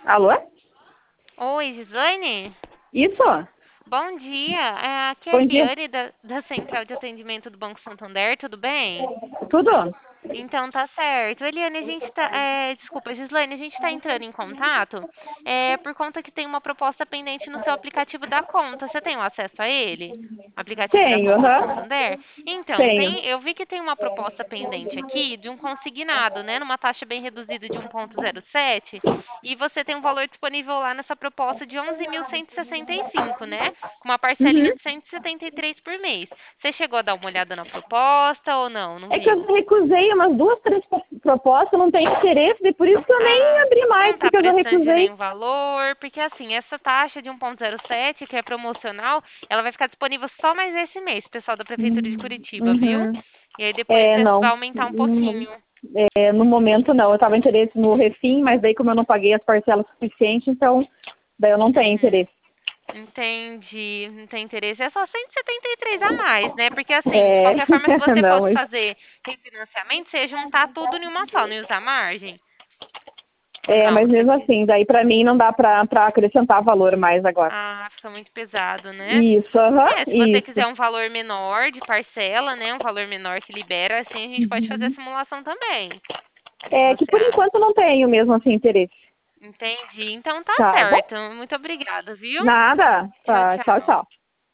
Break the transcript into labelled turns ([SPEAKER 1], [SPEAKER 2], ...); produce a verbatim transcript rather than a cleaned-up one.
[SPEAKER 1] Alô?
[SPEAKER 2] Oi, Gislaine?
[SPEAKER 1] Isso?
[SPEAKER 2] Bom dia. É, aqui é a
[SPEAKER 1] Bom dia.
[SPEAKER 2] Eliane da, da Central de Atendimento do Banco Santander, tudo bem?
[SPEAKER 1] Tudo?
[SPEAKER 2] Então tá certo. Eliane, a gente tá. É, desculpa, Gislaine, a gente está entrando em contato é, por conta que tem uma proposta pendente no seu aplicativo da conta. Você tem o acesso a ele? O aplicativo da
[SPEAKER 1] Tenho,
[SPEAKER 2] conta do
[SPEAKER 1] aham.
[SPEAKER 2] Santander? Então,
[SPEAKER 1] Tenho.
[SPEAKER 2] tem, eu vi que tem uma proposta pendente aqui de um consignado, né? Numa taxa bem reduzida de um vírgula zero sete, e você tem um valor disponível lá nessa proposta de onze mil cento e sessenta e cinco, né? Com uma
[SPEAKER 1] Uhum.
[SPEAKER 2] parcelinha de cento e setenta e três por mês. Você chegou a dar uma olhada na proposta ou não? Não
[SPEAKER 1] É que eu
[SPEAKER 2] viu?
[SPEAKER 1] recusei umas duas, três pro- propostas, não tenho interesse, e por isso que eu nem
[SPEAKER 2] Ah,
[SPEAKER 1] abri mais,
[SPEAKER 2] não está
[SPEAKER 1] porque eu já
[SPEAKER 2] precisando de
[SPEAKER 1] recusei.
[SPEAKER 2] nenhum valor, porque assim, essa taxa de um vírgula zero sete, que é promocional, ela vai ficar disponível só mais esse mês, pessoal da Prefeitura de Curitiba, viu?
[SPEAKER 1] Uhum.
[SPEAKER 2] E aí depois
[SPEAKER 1] É,
[SPEAKER 2] vai
[SPEAKER 1] não.
[SPEAKER 2] aumentar um
[SPEAKER 1] No,
[SPEAKER 2] pouquinho.
[SPEAKER 1] é, no momento não. Eu estava interesse no Refim, mas daí como eu não paguei as parcelas suficientes, então daí eu não tenho
[SPEAKER 2] Uhum.
[SPEAKER 1] interesse.
[SPEAKER 2] Entendi, não tem interesse. É só cento e setenta e três a mais, né? Porque assim, de
[SPEAKER 1] É,
[SPEAKER 2] qualquer forma, se você
[SPEAKER 1] não,
[SPEAKER 2] fosse
[SPEAKER 1] mas
[SPEAKER 2] fazer refinanciamento, você ia juntar tudo em uma só, não ia usar margem? Ou
[SPEAKER 1] É,
[SPEAKER 2] não?
[SPEAKER 1] mas
[SPEAKER 2] Você
[SPEAKER 1] mesmo
[SPEAKER 2] quis.
[SPEAKER 1] assim, daí pra mim não dá pra, pra acrescentar valor mais agora.
[SPEAKER 2] Ah, fica muito pesado, né?
[SPEAKER 1] Isso, aham,
[SPEAKER 2] É, se você
[SPEAKER 1] isso.
[SPEAKER 2] quiser um valor menor de parcela, né? Um valor menor que libera, assim a gente pode fazer a simulação também. O que que
[SPEAKER 1] É que
[SPEAKER 2] você
[SPEAKER 1] por
[SPEAKER 2] acha?
[SPEAKER 1] enquanto não tenho mesmo assim interesse.
[SPEAKER 2] Entendi. Então tá
[SPEAKER 1] Tá bom?
[SPEAKER 2] certo. Muito obrigada, viu?
[SPEAKER 1] Nada.
[SPEAKER 2] Tchau,
[SPEAKER 1] Tá, tchau,
[SPEAKER 2] tchau.
[SPEAKER 1] tchau.